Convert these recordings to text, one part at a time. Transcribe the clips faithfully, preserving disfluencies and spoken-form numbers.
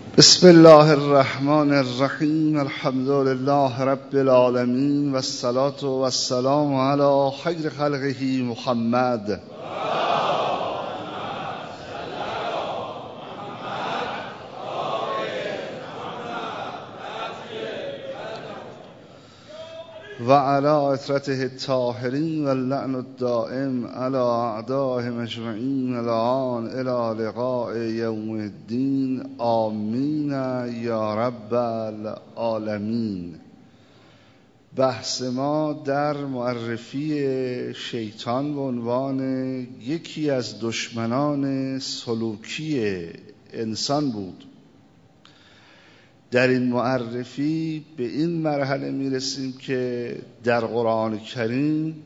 بسم الله الرحمن الرحیم. الحمد لله رب العالمین و الصلاة و السلام علی خیر خلقه محمد. و علی اطرته الطاهرین و اللعن الدائم علی اعدائهم اجمعین الان الی لقاء یوم الدین. آمین یا رب العالمین. بحث ما در معرفی شیطان به عنوان یکی از دشمنان سلوکی انسان بود. در این معرفی به این مرحله میرسیم که در قرآن کریم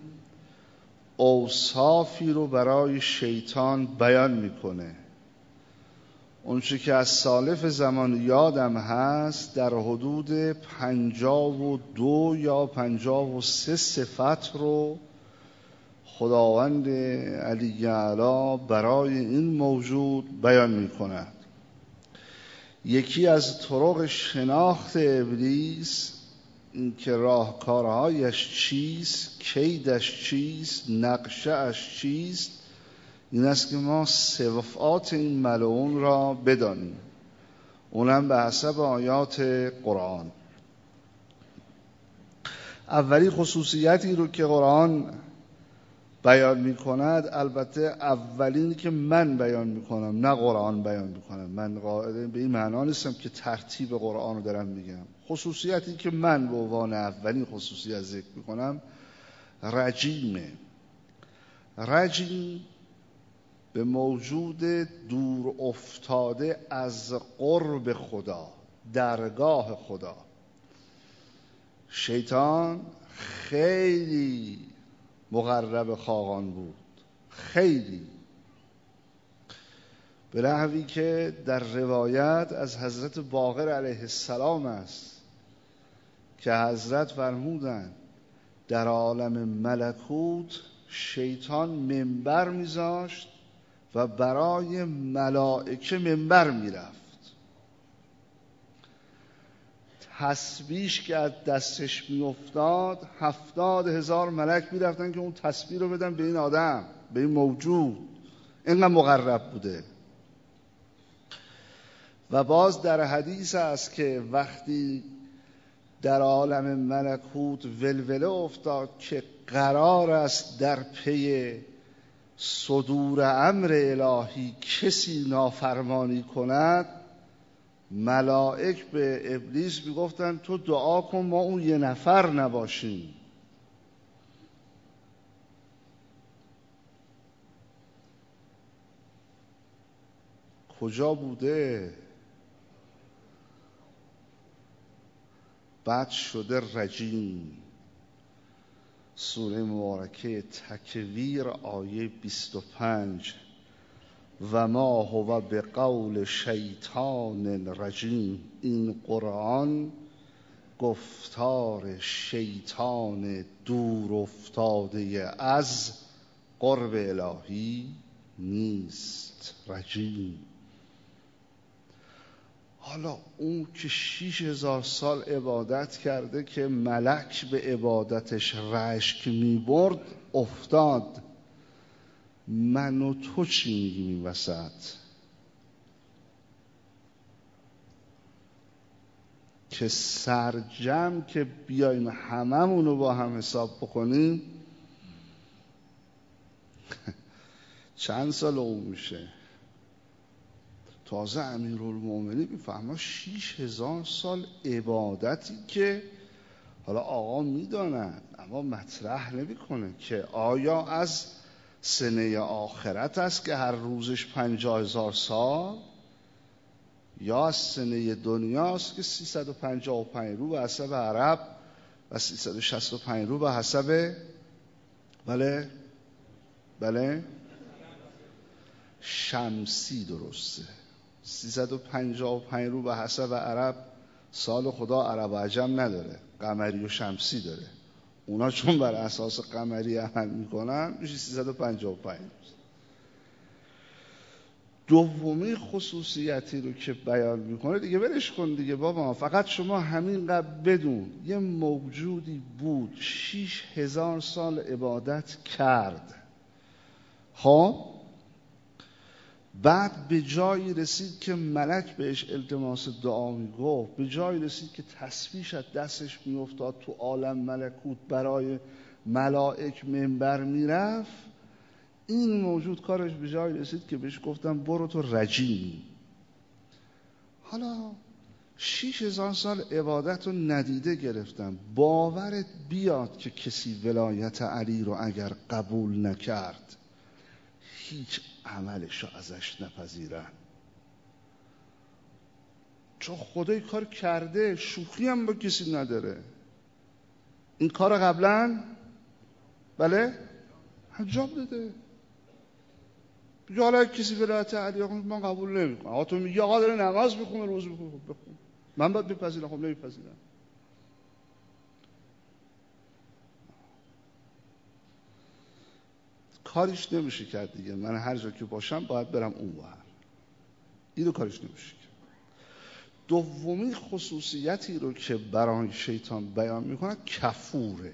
اوصافی رو برای شیطان بیان میکنه. اونچه که از سالف زمان یادم هست در حدود پنجاه و دو یا پنجاه و سه صفت رو خداوند علی اعلی برای این موجود بیان میکند. یکی از طرق شناخت ابلیس این که راهکارهایش چیست، کیدش چیست، نقشه‌اش چیست، این است که ما صفات این ملعون را بدانیم، اونم به حسب آیات قرآن. اولی خصوصیتی رو که قرآن بیان می کند، البته اولینی که من بیان می کنم نه قرآن بیان می کنم، من قاعده به این معنا نیستم که ترتیب قرآن رو دارم میگم. خصوصیتی که من به عنوان اولین خصوصیت ذکر می کنم رجیمه. رجیم به موجود دور افتاده از قرب خدا، درگاه خدا. شیطان خیلی مقرب خاقان بود، خیلی، به نحوی که در روایت از حضرت باقر علیه السلام است که حضرت فرمودند در عالم ملکوت شیطان منبر میذاشت و برای ملائکه منبر میرفت. تسبیحش که از دستش میافتاد هفتاد هزار ملک میرفتن که اون تسبیح رو بدن به این آدم، به این موجود. اینقدر مقرب بوده. و باز در حدیث است که وقتی در عالم ملکوت ولوله افتاد که قرار است در پی صدور امر الهی کسی نافرمانی کند، ملائک به ابلیس میگفتن تو دعا کن ما اون یه نفر نباشیم. کجا بوده؟ بعد شده رجیم. سوره مبارکه تکویر آیه بیست و پنج. و ما هو بقول شیطان رجیم. این قرآن گفتار شیطان دور افتاده از قرب الهی نیست. رجیم. حالا اون که شیش هزار سال عبادت کرده که ملک به عبادتش رشک می برد افتاد، من و تو چی میگیم این وسط؟ که سرجم که بیایم هممونو با هم حساب بکنیم چند سال اون میشه؟ تازه امیرالمومنین میفهمه شیش هزار سال عبادتی که حالا آقا میدانند اما مطرح نمیکنه که آیا از سنه آخرت است که هر روزش پنجاه هزار سال، یا از سنه دنیاست که سیصد و پنجاه و پنج رو به حسب عرب و سیصد و شصت و پنج رو به حسب بله بله شمسی. درسته. سیصد و پنجاه و پنج رو به حسب عرب. سال خدا عرب و عجم نداره، قمری و شمسی داره. اونا چون بر اساس قمری عمل میکنن میشه سیصد و پنجاه و پنج. دومی خصوصیتی رو که بیان میکنه دیگه ولش کن دیگه بابا، فقط شما همین قبل بدون یه موجودی بود شیش هزار سال عبادت کرد، خب بعد به جایی رسید که ملک بهش التماس دعا میگفت، به جایی رسید که تسبیحش از دستش میافتاد، تو عالم ملکوت برای ملائک منبر میرفت. این موجود کارش به جایی رسید که بهش گفتم برو تو رجیمی. حالا شیش هزار سال عبادت رو ندیده گرفتم، باورت بیاد که کسی ولایت علی رو اگر قبول نکرد هیچ عملش رو ازش نپذیرن، چون خدای کار کرده، شوخی هم با کسی نداره. این کار قبلا بله انجام داده. بگه حالا کسی ولایت علی رو من قبول نمیکنم، آقا تو میگی آقا داره نماز میخونه روز میخونه بخون، من باید بپذیرم؟ خب نمیپذیرم. کاریش نمیشه کرد دیگه، من هر جا که باشم باید برم اون ور، اینو کاریش نمیشه کرد. دومی خصوصیتی رو که برای شیطان بیان میکنه کفوره.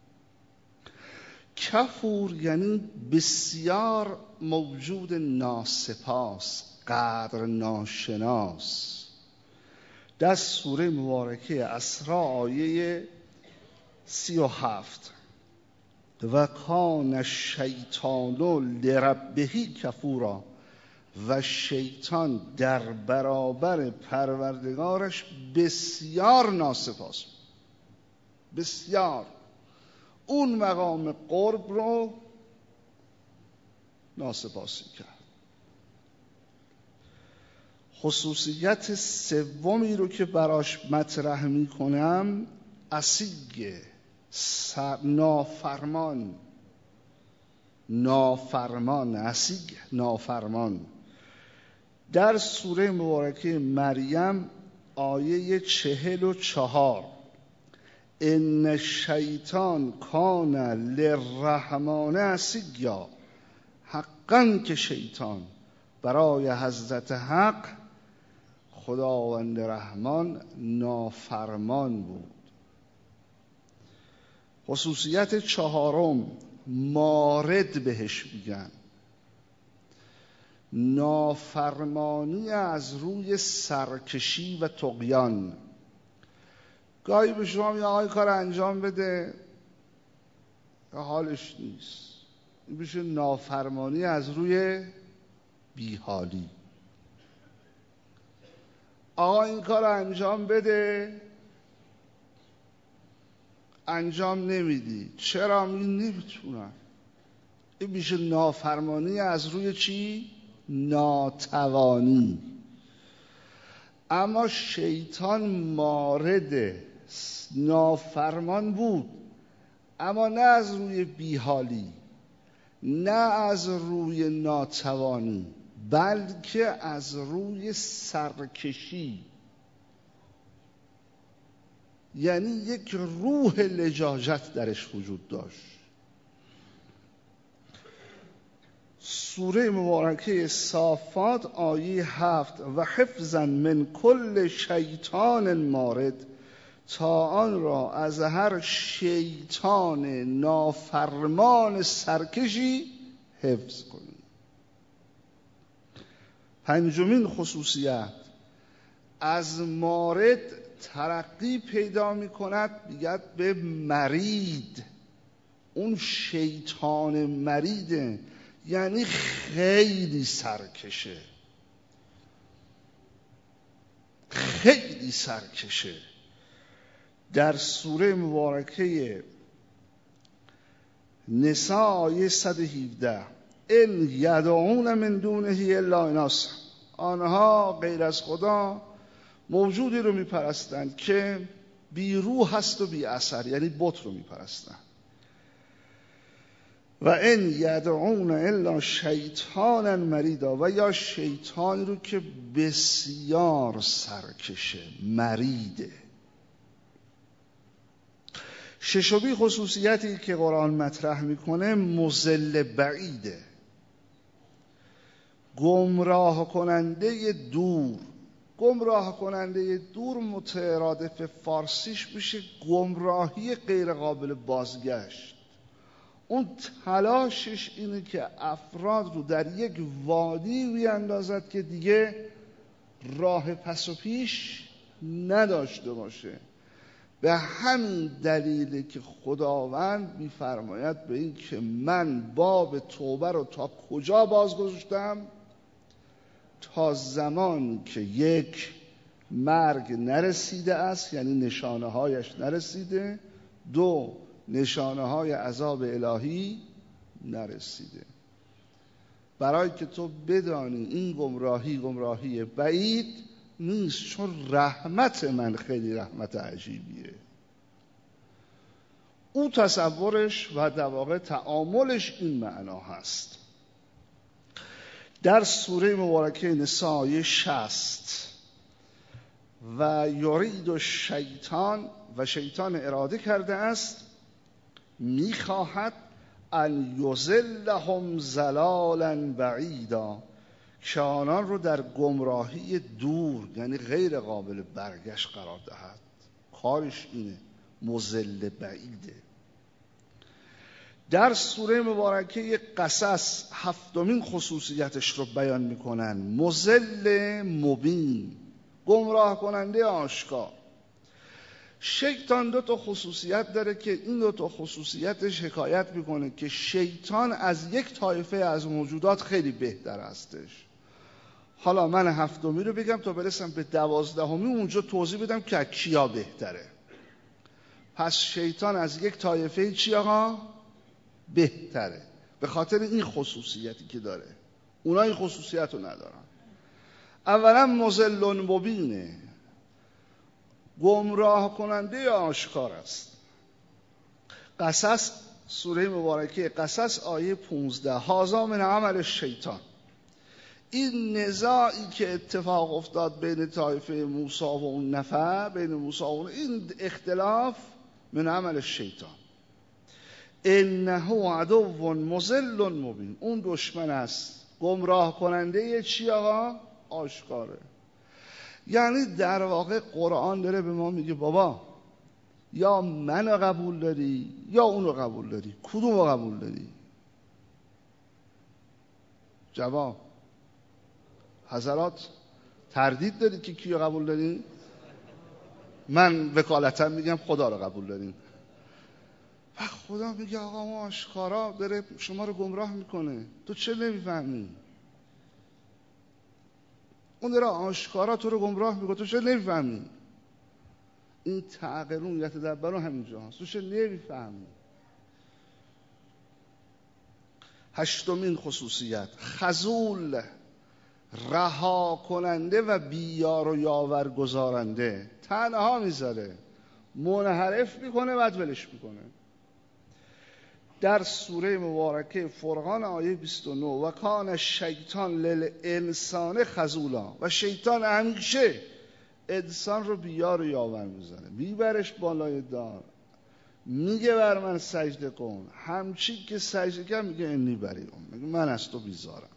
کفور یعنی بسیار موجود ناسپاس، قدر ناشناس. در سوره مبارکه اسراء آیه سی و هفت و کان الشیطان لربه کفورا، و شیطان در برابر پروردگارش بسیار ناسپاس، بسیار اون مقام قرب رو ناسپاسی کرد. خصوصیت سومی رو که براش مطرح میکنم اسیگه، نافرمان، نافرمان اسیگ نافرمان. در سوره مبارکه مریم آیه چهل و چهار ان الشیطان کان للرحمن عصیا، حقا که شیطان برای حضرت حق خداوند رحمان نافرمان بود. خصوصیت چهارم مارد بهش میگن، نافرمانی از روی سرکشی و طغیان. گاهی به شما میگه آقای کار انجام بده، حالش نیست، این بشه نافرمانی از روی بیحالی. آقا این کار انجام بده، انجام نمیدی، چرا؟ میگه نمیتونم. این میشه نافرمانی از روی چی؟ ناتوانی. اما شیطان مارد نافرمان بود، اما نه از روی بیحالی، نه از روی ناتوانی، بلکه از روی سرکشی. یعنی یک روح لجاجت درش وجود داشت. سوره مبارکه صافات آیه هفت و حفظا من کل شیطان مارد، تا آن را از هر شیطان نافرمان سرکشی حفظ کنید. پنجمین خصوصیت، از مارد ترقی پیدا می کند بیاد به مرید. اون شیطان مریده، یعنی خیلی سرکشه، خیلی سرکشه. در سوره مبارکه نساء آیه صد و هفده ان یدعون من دونه الا اناث، آنها غیر از خدا موجودی رو میپرستند که بی روح هست و بی اثر، یعنی بت رو میپرستند. و ان یدعون الا شیطانا مریدا، و یا شیطان رو که بسیار سرکشه، مریده. ششمی خصوصیتی که قرآن مطرح میکنه مضل بعیده. گمراه کننده دور. گمراه کننده دور مترادف فارسیش میشه گمراهی غیر قابل بازگشت. اون تلاشش اینه که افراد رو در یک وادی بیاندازد که دیگه راه پس و پیش نداشته باشه. به همین دلیله که خداوند می‌فرماید به این که من باب توبه رو تا کجا باز گذاشتم؟ تا زمانی که یک، مرگ نرسیده است، یعنی نشانه هایش نرسیده. دو، نشانه های عذاب الهی نرسیده. برای که تو بدانی این گمراهی گمراهی بعید نیست، چون رحمت من خیلی رحمت عجیبیه. او تصورش و در واقع تعاملش این معنا هست. در سوره مبارکه نساء آیه شصت و یرید الشیطان، و شیطان اراده کرده است، میخواهد ان یضلهم ضلالا بعیدا، که آنان رو در گمراهی دور یعنی غیر قابل برگشت قرار دهد. کارش اینه، مضل بعیده. در سوره مبارکه قصص هفتمین خصوصیتش رو بیان میکنن، مضل مبین، گمراه کننده آشکار. شیطان دو تا خصوصیت داره که این دو تا خصوصیتش حکایت میکنه که شیطان از یک طایفه از موجودات خیلی بهتر هستش. حالا من هفتمی رو بگم تا برسم به دوازدهمی اونجا توضیح بدم که کیا بهتره. پس شیطان از یک طایفه چی آقا؟ بهتره، به خاطر این خصوصیتی که داره. اونا این خصوصیت رو ندارن. اولا مضل مبینه، گمراه کننده آشکار است. قصص، سوره مبارکه قصص آیه پونزده، هذا من عمل شیطان. این نزاعی که اتفاق افتاد بین طایفه موسی و اون نفر، بین موسی و اون، این اختلاف من عمل شیطان. انه عدو مضل مبین، اون دشمن است گمراه کننده چی آقا؟ آشکاره. یعنی در واقع قرآن داره به ما میگه بابا یا منو قبول داری یا اونو قبول داری، کدوم رو قبول داری؟ جواب حضرات تردید دارید که کیو قبول دارین؟ من وکالتا میگم خدا رو قبول دارین. و خدا میگه آقا ما آشکارا داره شما رو گمراه میکنه، تو چه نمیفهمی؟ اون داره آشکارا تو رو گمراه میکنه، تو چه نمیفهمی؟ این تعقلون یتدبرون همینجا هست، تو چه نمیفهمی؟ هشتمین خصوصیت، خذول، رها کننده و بیار و یاور گذارنده. تنها میذاره، منحرف میکنه، بعد ولش میکنه. در سوره مبارکه فرقان آیه بیست و نه، و کان الشیطان للانسان خذولا، و شیطان همیشه انسان رو بیار و یاور میزنه، میبرش بالای دار، میگه بر من سجده کن، همچین که سجده کن میگه انی بریئم، میگه من از تو بیزارم.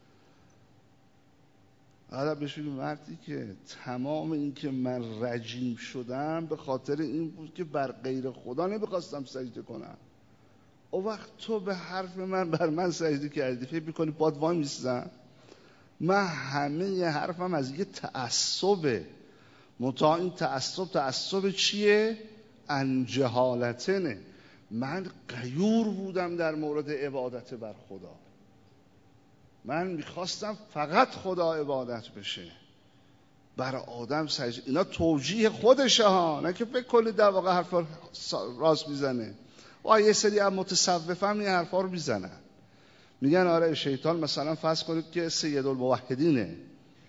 حالا بهش بگیم مردی که تمام این که من رجیم شدم به خاطر این بود که بر غیر خدا نمیخواستم سجده کنم. او وقت تو به حرف من بر من سجده کردی، فکر میکنی پاد وای میستم؟ من همه یه حرفم از یه تعصبه، متا این تعصب تعصب چیه؟ انجهالتنه. من غیور بودم در مورد عبادت بر خدا، من میخواستم فقط خدا عبادت بشه، برای آدم سجده. اینا توجیه خودشه ها، نه که فکر کنید در واقع حرفا راست میزنه. و یه سری از متصوفه هم این حرفا رو میزنن، میگن آره شیطان مثلا فرض کنید که سید الموحدینه،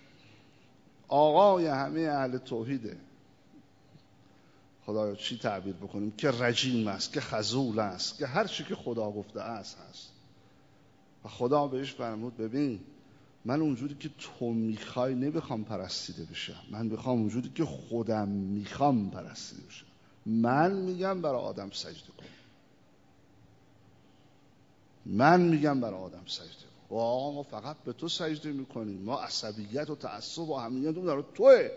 آقای همه اهل توحیده، خدایا چی تعبیر بکنیم، که رجیم است، که خذول است، که هر چی که خدا گفته است هست. و خدا بهش فرمود ببین من اونجوری که تو میخوای نمیخوام پرستیده بشم، من میخوام اونجوری که خودم میخوام پرستیده بشم. من میگم برای آدم سجده کن، من میگم برای آدم سجده کن. آقا ما فقط به تو سجده میکنیم، ما عصبیت و تعصب و همیت در توه.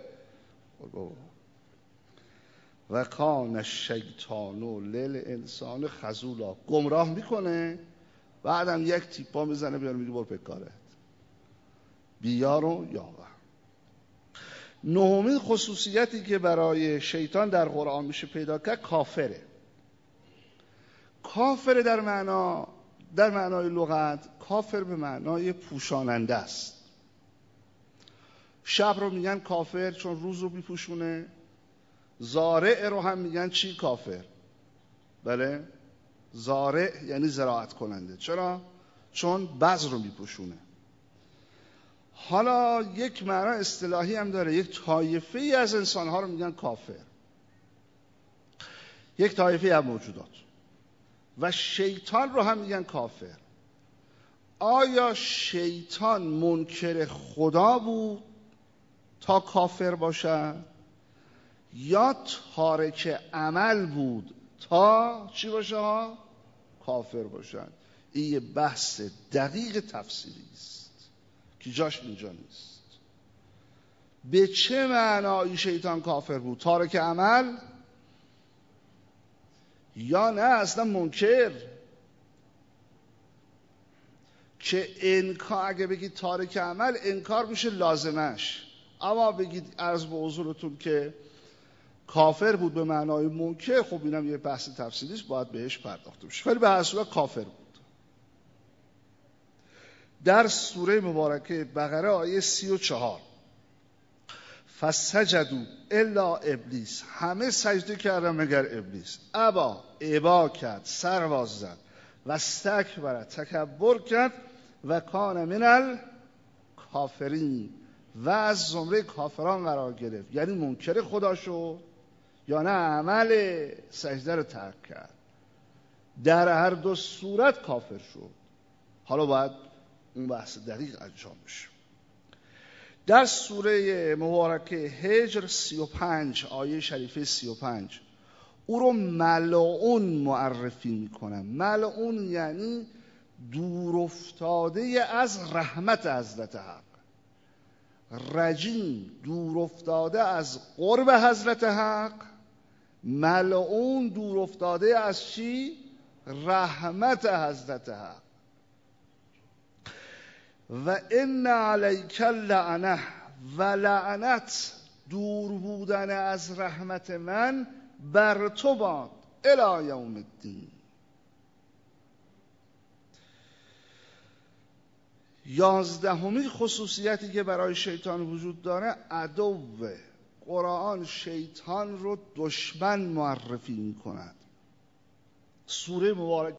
و کان الشیطان للانسان خذولا، گمراه میکنه، بعدم یک تیپا میزنه بیار میگه برو پکارت، بیار و یاور. نهمین خصوصیتی که برای شیطان در قرآن میشه پیدا کرد کافره. کافر در معنا در معنای لغت، کافر به معنای پوشاننده است. شب رو میگن کافر چون روز رو میپوشونه. زارع رو هم میگن چی؟ کافر. بله، زارع یعنی زراعت کننده. چرا؟ چون بذر رو میپوشونه. حالا یک معنی اصطلاحی هم داره، یک طایفه ای از انسانها رو میگن کافر، یک طایفه ای از موجودات. و شیطان رو هم میگن کافر. آیا شیطان منکر خدا بود تا کافر باشد، یا تارک عمل بود تا چی باشه ها؟ کافر باشد؟ این یه بحث دقیق تفسیری است که جاش اینجا نیست. به چه معنایی شیطان کافر بود؟ تارک عمل یا نه اصلا منکر؟ که انکار، اگه بگید تارک عمل انکار میشه لازمش، اما بگید عرض به حضورتون که کافر بود به معنای منکر، خب اینم یه بحث تفصیلی است، باید بهش پرداخته بشه. ولی به هر صورت کافر بود. در سوره مبارکه بقره آیه سی و چهار، فسجدوا الا ابلیس، همه سجده کردن مگر ابلیس، ابا، ابا کرد، سر باز زد، و استکبر، تکبر کرد، و کان من الکافرین، و از زمره کافران قرار گرفت. یعنی منکر خدا شد یا نه عمل سجده رو ترک کرد. در هر دو صورت کافر شد. حالا باید اون بحث دقیق انجام بشه. در سوره مبارکه هجر سی و پنج آیه شریفه سی و پنج او رو ملعون معرفی میکنن. ملعون یعنی دور افتاده از رحمت حضرت حق، رجیم دور افتاده از قرب حضرت حق، ملعون دور افتاده از چی؟ رحمت حضرت حق. و ان علیک اللعنه، و لعنت دور بودن از رحمت من بر تو باد الی یوم الدین. یازدهمین خصوصیتی که برای شیطان وجود داره عدو. قرآن شیطان رو دشمن معرفی می کند. سوره مبارکه